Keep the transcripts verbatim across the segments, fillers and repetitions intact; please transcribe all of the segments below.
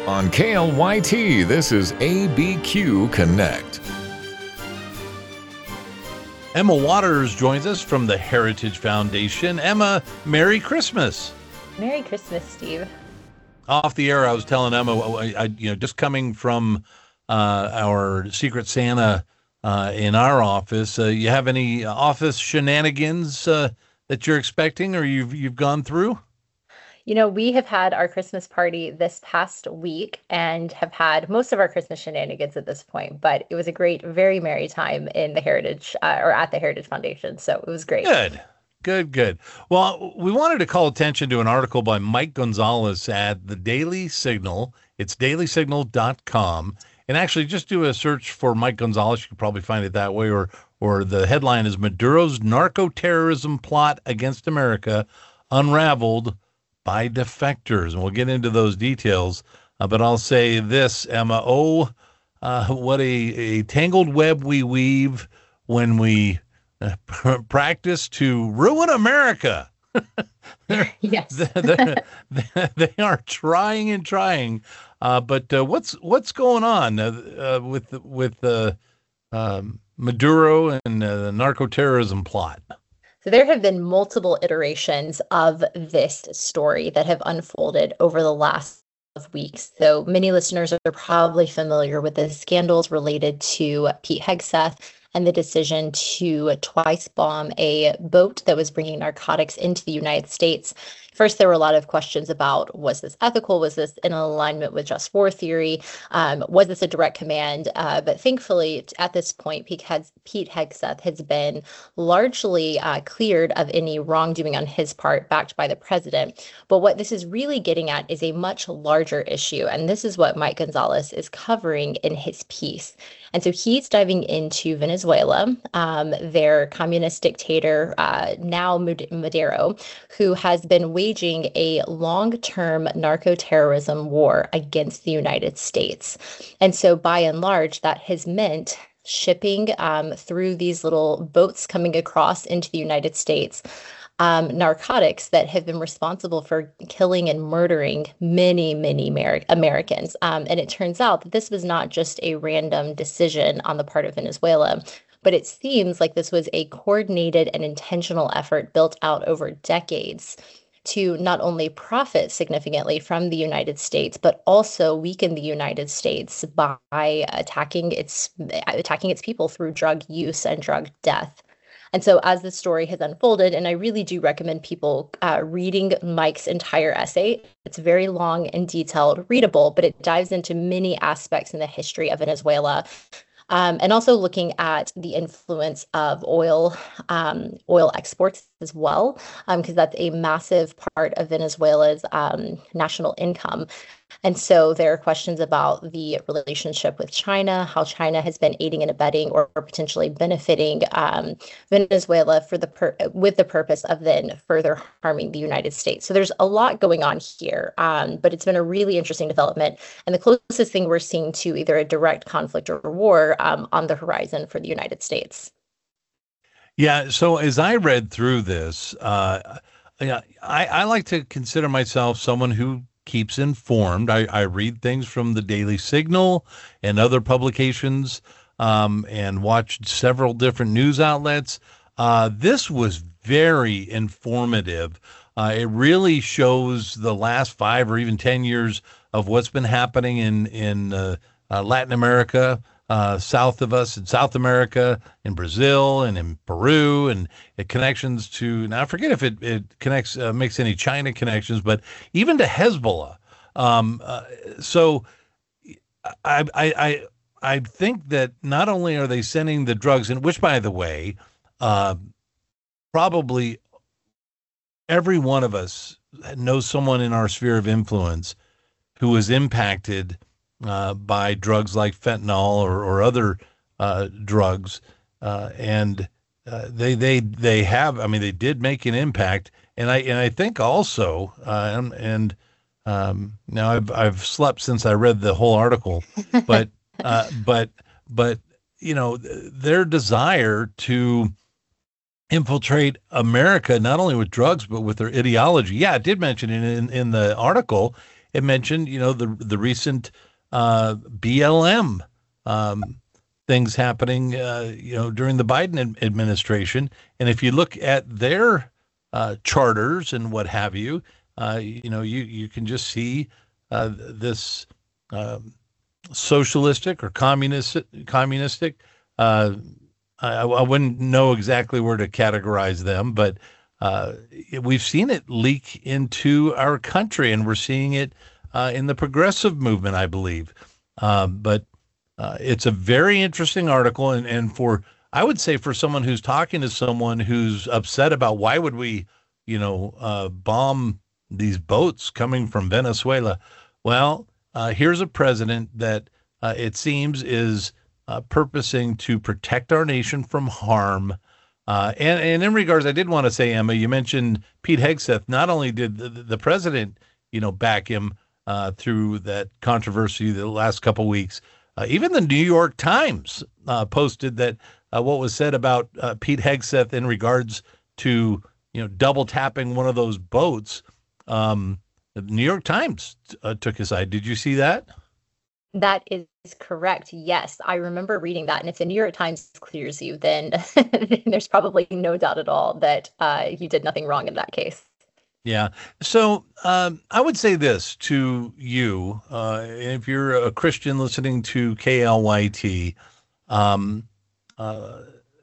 On K L Y T, this is A B Q Connect. Emma Waters joins us from the Heritage Foundation. Emma, Merry Christmas. Merry Christmas, Steve. Off the air, I was telling Emma, I, I, you know, just coming from uh, our Secret Santa uh, in our office, uh, you have any office shenanigans uh, that you're expecting or you've you've gone through? You know, we have had our Christmas party this past week and have had most of our Christmas shenanigans at this point, but it was a great, very merry time in the Heritage uh, or at the Heritage Foundation. So it was great. Good, good, good. Well, we wanted to call attention to an article by Mike Gonzalez at the Daily Signal. It's daily signal dot com. And actually just do a search for Mike Gonzalez. You can probably find it that way. Or, or the headline is Maduro's narco-terrorism plot against America unraveled by defectors, and we'll get into those details. Uh, but I'll say this, Emma, oh, uh, what a, a tangled web we weave when we uh, pr- practice to ruin America. Yes. they're, they're, they are trying and trying. Uh, but uh, what's what's going on uh, uh, with with uh, um, Maduro and uh, the narco-terrorism plot? So there have been multiple iterations of this story that have unfolded over the last weeks. So many listeners are probably familiar with the scandals related to Pete Hegseth and the decision to twice bomb a boat that was bringing narcotics into the United States. First, there were a lot of questions about, was this ethical? Was this in alignment with just war theory? Um, was this a direct command? Uh, but thankfully, at this point, Pete, has, Pete Hegseth has been largely uh, cleared of any wrongdoing on his part, backed by the president. But what this is really getting at is a much larger issue. And this is what Mike Gonzalez is covering in his piece. And so he's diving into Venezuela, um, their communist dictator, uh, now Maduro, who has been waging a long-term narco-terrorism war against the United States. And so by and large, that has meant shipping um, through these little boats coming across into the United States, Um, narcotics that have been responsible for killing and murdering many, many Amer- Americans. Um, and it turns out that this was not just a random decision on the part of Venezuela, but it seems like this was a coordinated and intentional effort built out over decades to not only profit significantly from the United States, but also weaken the United States by attacking its attacking its people through drug use and drug death. And so as the story has unfolded, and I really do recommend people uh, reading Mike's entire essay. It's very long and detailed, readable, but it dives into many aspects in the history of Venezuela. Um, and also looking at the influence of oil, um, oil exports as well, because um, that's a massive part of Venezuela's um, national income. And so there are questions about the relationship with China, how China has been aiding and abetting or, or potentially benefiting um, Venezuela for the pur- with the purpose of then further harming the United States. So there's a lot going on here, um, but it's been a really interesting development and the closest thing we're seeing to either a direct conflict or war um, on the horizon for the United States. Yeah. So as I read through this, uh, yeah, I, I like to consider myself someone who keeps informed. I, I read things from the Daily Signal and other publications um, and watched several different news outlets. Uh, this was very informative. Uh, it really shows the last five or even ten years of what's been happening in, in uh, uh, Latin America, uh, south of us in South America, in Brazil and in Peru, and it connections to, now I forget if it, it connects, uh, makes any China connections, but even to Hezbollah. Um, uh, so I, I, I, I think that not only are they sending the drugs in, which by the way, uh, probably every one of us knows someone in our sphere of influence who was impacted uh, by drugs like fentanyl or, or other uh, drugs. Uh, and uh, they, they, they have, I mean, they did make an impact. And I, and I think also, uh, and, and um, now I've, I've slept since I read the whole article, but, uh, but, but, you know, their desire to infiltrate America, not only with drugs, but with their ideology. Yeah, it did mention it in, in the article. it mentioned, you know, the the recent uh, B L M um, things happening, uh, you know, during the Biden ad- administration. And if you look at their uh, charters and what have you, uh, you know, you you can just see uh, this um, socialistic or communist communistic. Uh, I, I wouldn't know exactly where to categorize them, but uh, we've seen it leak into our country, and we're seeing it uh, in the progressive movement, I believe. Uh, but uh, it's a very interesting article, and, and for I would say for someone who's talking to someone who's upset about why would we, you know, uh, bomb these boats coming from Venezuela. Well, uh, here's a president that uh, it seems is uh, purposing to protect our nation from harm. Uh, and, and in regards, I did want to say, Emma, you mentioned Pete Hegseth. Not only did the, the president, you know, back him uh, through that controversy the last couple of weeks, uh, even the New York Times uh, posted that uh, what was said about uh, Pete Hegseth in regards to, you know, double tapping one of those boats. Um, the New York Times uh, took his side. Did you see that? That is correct. Yes, I remember reading that. And if the New York Times clears you, then, then there's probably no doubt at all that uh, you did nothing wrong in that case. Yeah. So um, I would say this to you, uh, if you're a Christian listening to K L Y T, um, uh,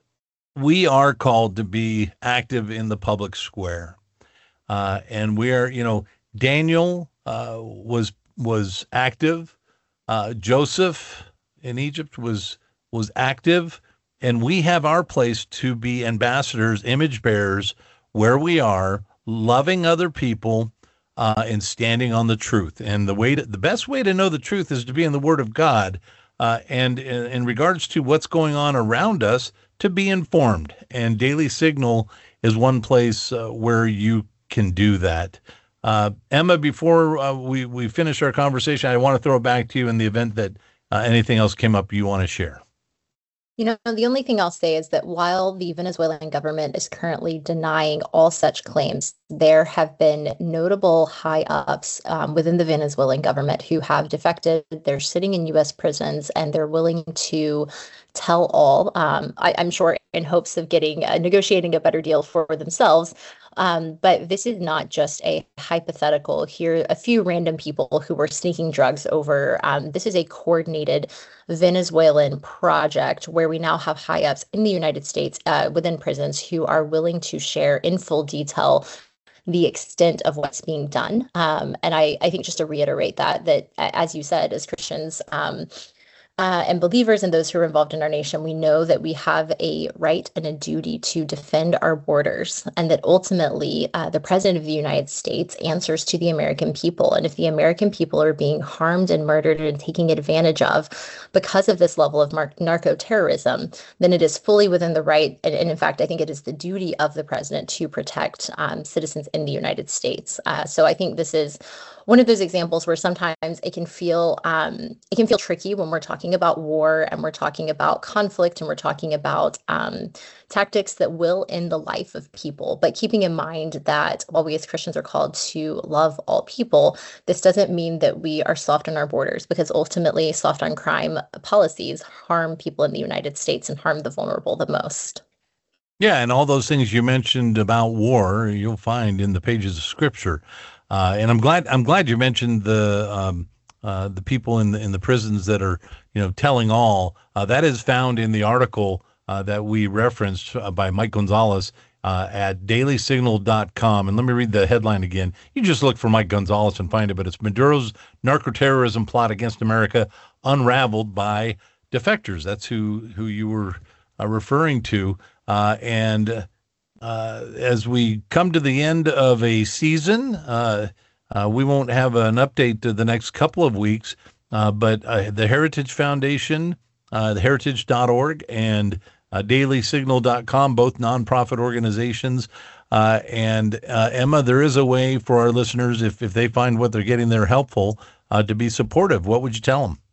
we are called to be active in the public square. Uh, and we are, you know, Daniel uh, was was active. Uh, Joseph in Egypt was was active, and we have our place to be ambassadors, image bearers, where we are, loving other people uh, and standing on the truth. And the way to, the best way to know the truth is to be in the Word of God. Uh, and in, in regards to what's going on around us, to be informed. And Daily Signal is one place uh, where you can do that. Uh, Emma, before uh, we, we finish our conversation, I want to throw it back to you in the event that uh, anything else came up you want to share. You know, the only thing I'll say is that while the Venezuelan government is currently denying all such claims, there have been notable high-ups um, within the Venezuelan government who have defected. They're sitting in U S prisons, and they're willing to tell all, um, I, I'm sure in hopes of getting, uh, negotiating a better deal for themselves. Um, but this is not just a hypothetical. Here, a few random people who were sneaking drugs over. Um, this is a coordinated Venezuelan project where we now have high-ups in the United States uh, within prisons who are willing to share in full detail the extent of what's being done. Um, and I, I think just to reiterate that, that as you said, as Christians, um, Uh, and believers and those who are involved in our nation, we know that we have a right and a duty to defend our borders, and that ultimately uh, the President of the United States answers to the American people. And if the American people are being harmed and murdered and taken advantage of because of this level of mar- narco-terrorism, then it is fully within the right. And, and in fact, I think it is the duty of the president to protect um, citizens in the United States. Uh, so I think this is one of those examples where sometimes it can feel um, it can feel tricky when we're talking about war and we're talking about conflict and we're talking about um, tactics that will end the life of people. But keeping in mind that while we as Christians are called to love all people, this doesn't mean that we are soft on our borders, because ultimately soft on crime policies harm people in the United States and harm the vulnerable the most. Yeah, and all those things you mentioned about war, you'll find in the pages of Scripture. Uh, and I'm glad I'm glad you mentioned the um, uh, the people in the in the prisons that are, you know, telling all. Uh, that is found in the article uh, that we referenced uh, by Mike Gonzalez uh, at daily signal dot com. And let me read the headline again. You just look for Mike Gonzalez and find it, but it's Maduro's narco-terrorism plot against America unraveled by defectors. That's who who you were uh, referring to. Uh, and Uh, as we come to the end of a season, uh, uh, we won't have an update to the next couple of weeks, uh, but uh, the Heritage Foundation, uh, the heritage dot org, and uh, daily signal dot com, both nonprofit organizations. Uh, and uh, Emma, there is a way for our listeners, if, if they find what they're getting there helpful, uh, to be supportive. What would you tell them?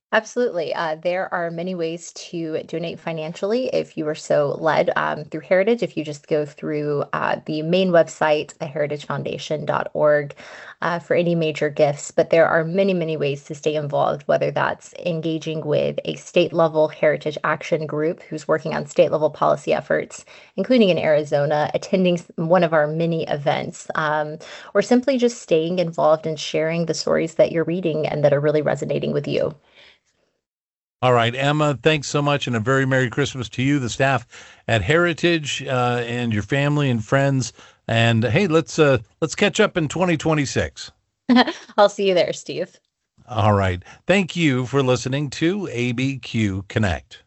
Absolutely. Uh, there are many ways to donate financially if you are so led um, through Heritage. If you just go through uh, the main website, heritage foundation dot org, uh, for any major gifts. But there are many, many ways to stay involved, whether that's engaging with a state level Heritage Action Group who's working on state level policy efforts, including in Arizona, attending s- one of our many events, um, or simply just staying involved and sharing the stories that you're reading and that are really resonating with you. All right, Emma, thanks so much, and a very Merry Christmas to you, the staff at Heritage, uh, and your family and friends. And hey, let's uh, let's catch up in twenty twenty-six. I'll see you there, Steve. All right. Thank you for listening to A B Q Connect.